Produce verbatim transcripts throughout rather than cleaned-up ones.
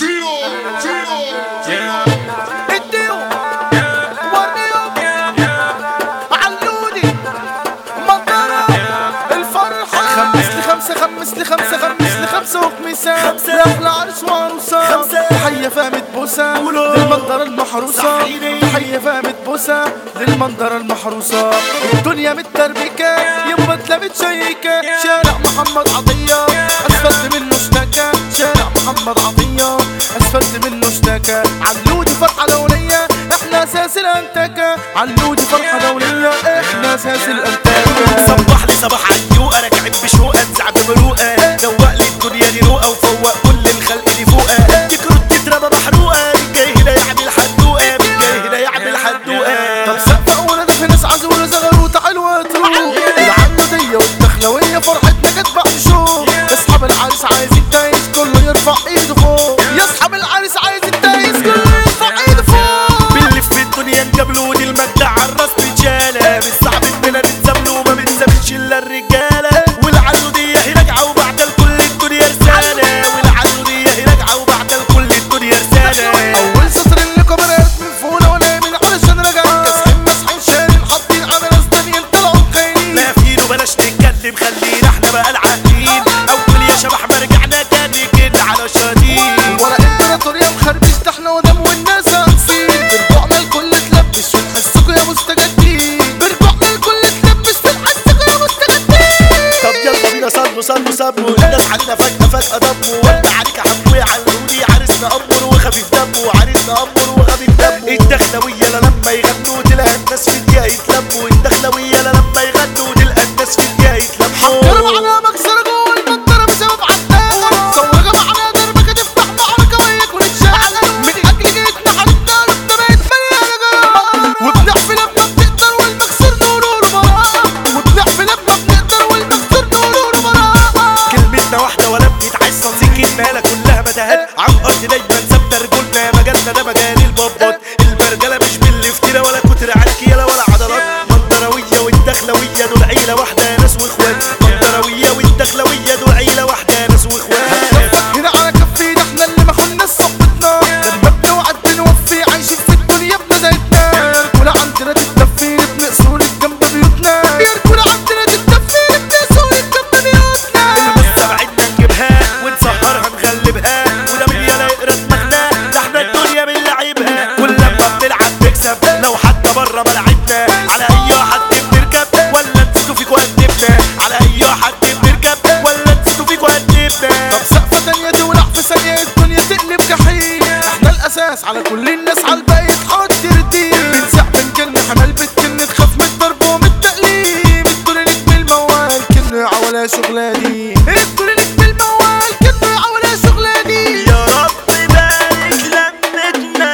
لأحلى عرس وعروسة تحية فهمت بوسة للمنظرة المحروسة تحية فهمت بوسة للمنظرة المحروسة الدنيا متربكة يما اتلبت شيكة شارع محمد عطية أسفلت منه اشتكى شارع محمد عطية أسفلت منه اشتكى علودي فرحة دولية احنا أساس الأنتكة علودي فرحة دولية احنا أساس الأنتكة صبح لي صباح عاليوقة راكعين بشوقة انزع بمروقة روق لي الدنيا دي روقة وفوق كل الخلق اللي فوقها تكرد تترمى محروقة مين جاي هنا يعمل حدوقة مين جاي هنا يعمل حدوقة طب سقف أولا ده في ناس عزولة زغروطة حلوة تروح العنودية والدخلوية فرحتنا جت بعد شهور يصحاب العريس عايز التايس كله يرفع ايده فوق يصحاب العريس عايز التايس كله يرفع ايده فوق بنلف في الدنيا نجابلو دي المجدع عالراس رجالة مش صعب اننا نتزاملو وما بنسابلش الا الرجالة والعنودية هي راجعة وبعد الكل الدنيا رسالة والعنودية هي راجعة وبعد الكل الدنيا رسالة أول سطر اللي كبرت من فونا وانا من علشان رجع كاسحين مسحين شارين حاطين على ناس تانيين طلعوا خاينين لا فين وبلاش نتكلم خلينا احنا بقى العاقلين أول يا شبح ما رجعنا تاني كده على شادين ولا امبراطورية مخربش ده احنا ودم والناس هنصين برجوعنا الكل تلبش ونحسكوا يا مستجدين برجوعنا الكل تلبش ونحسكوا يا مستجدين طب يلا بينا صلوا صلوا صبوا الناس علينا فجأة فجأة ضموا وانت عليك يا حموية علقوني عريسنا أمر وخفيف دمه عريسنا أمر وخفيف دمه الدخلوية لا لما يغنوا تلاقي الناس في الدقيقة يتلموا الدخلوية لا لما يغنوا تلاقي الناس في الدقيقة يتلموا حضروا معنا مكسرة جوه المنطرة بسبب عداها صورجة معنا دربكة تفتح معركة وياك ونتشعل من أجل جيتنا حاربنا قلوبنا بقت مليانة جراءة وبنحفي لما بنقدر والمكسر نور براءة وبنحفي لما بنقدر والمكسر نور براءة كلمتنا واحدة ولا بنتعز سكتنا لا كلها متاهات عن أرض دايما ثابتة رجولنا مجالنا ده مجال البابات البرجلة مش بالافتراء ولا كتر عالكيلة ولا عضلات منطروية والدخلوية دول عيلة واحدة ناس واخوات منطروية والدخلوية دول عيلة واحدة ناس واخوات هنا على كفينا احنا اللي ما خلناش صحبتنا لما بنوعد بنوفي عايشين في الدنيا بمزاجنا يركونا عندنا تتدفين بنقصور جنب بيوتنا يركونا عندنا تتدفين بنقصور جنب بيوتنا بس بعدنا نجيبها ونسهرها نغلبها وده مين يلا يقرا دماغنا ده احنا الدنيا من لعيبها كل لما بنلعب نكسب لو حتى بره ملعبنا على اي حد بنركب ولا نسيتوا فيكوا قدمنا على اي حد بنركب ولا نسيتوا فيكوا قدمنا طب سقفة تانية تولع في ثانية الدنيا تقلب جحيم احنا الاساس على كل الناس على الباقي تحط ترديم بنسع بنكن حمل بتكن تخاف من الضرب ومن التقليم الدنيا نجم الموال كن عولا شغلاني الدنيا نجم الموال كن عولا شغلاني يا رب بارك لمتنا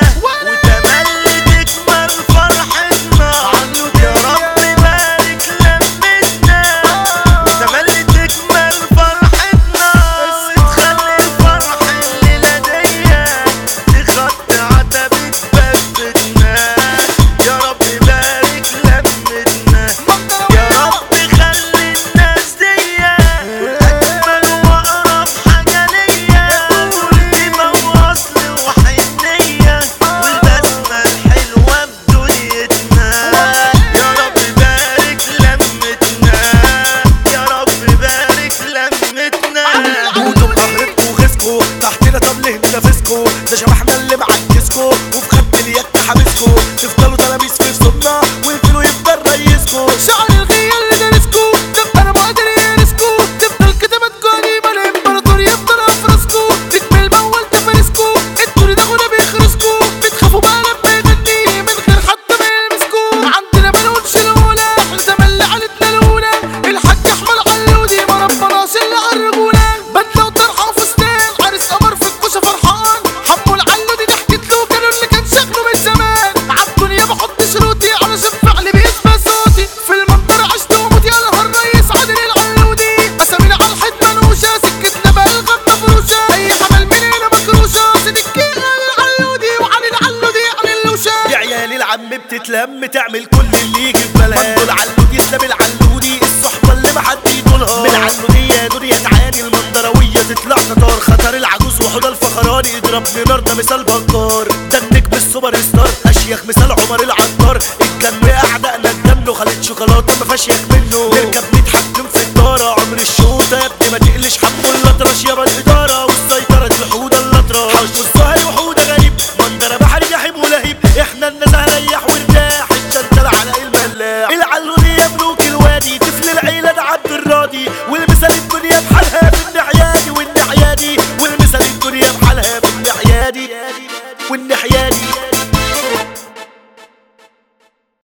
وتملي تكمل فرحتنا يا رب بارك لمتنا وتملي تكمل فرحتنا وتخلي الفرح اللي لديا تخطي عتبة بفتنا يا رب بارك لمتنا يا رب خلي الناس ديا أجمل وأقرب حاجة ليا قلبي وصل وحنية والبسمة الحلوة بدنيتنا يا رب بارك لمتنا يا رب بارك لمتنا قولوا بقهرتكوا وغيظكوا تحتنا طب ليه ننافسكوا ده شبحنا اللي معجزكوا وفي خد اليد حابسكوا تفضلوا تلاميذ في صوتنا ويقفلوا يفضل ريسكوا شعر الغية اللي دارسكو تبقى انا مقدر يرسكو تفضل كتاباتكو قديمة الامبراطور يفضل افرسكو نجم المول تفارسكو الدوري ده غنى بيخرسكو بتخافوا بقى لما يغني من غير حتى ما يلمسكو عندنا ما نقولش الاولى احنا زمان اللي عيلتنا الاولى الحاج احمد علودي ما ربناش الا على الرجولة بدلة وطرحة وفستان عريس قمر في الكوشة فرحان حمو العلودي ضحكت له كانوا اللي كان شكله من زمان عالدنيا بحط شروطي علشان فعلي بيثبت صوتي في المنطقة عشت وموت يا نهار ريس عادل العلودي اسامينا على الحيط منوشة سكتنا بألغام مفروشة اي حمل مننا مكروشة صديقي العلودي وعلي العلودي علي اللوشة يا عيال العم بتتلم تعمل كل اللي يجي في بالها برضو العلودي يسلم العلودي الصحبة اللي محد يطولها من العلودية دنيا تعاني المنظروية تطلع قطار خطر العجوز حوضة الفخراني يضربني نار ده مثال بكار، ده النجم السوبر ستار اشيخ مثال عمر العطار. الجن اعدائنا الجن وخليط شوكولاته ما فيهاش ياك منه، نركب نتحكم في الدارة عمر الشوطة يا ابني ما تقلش حمو الاطرش يابا الادارة والسيطرة الحوضة الاطرش.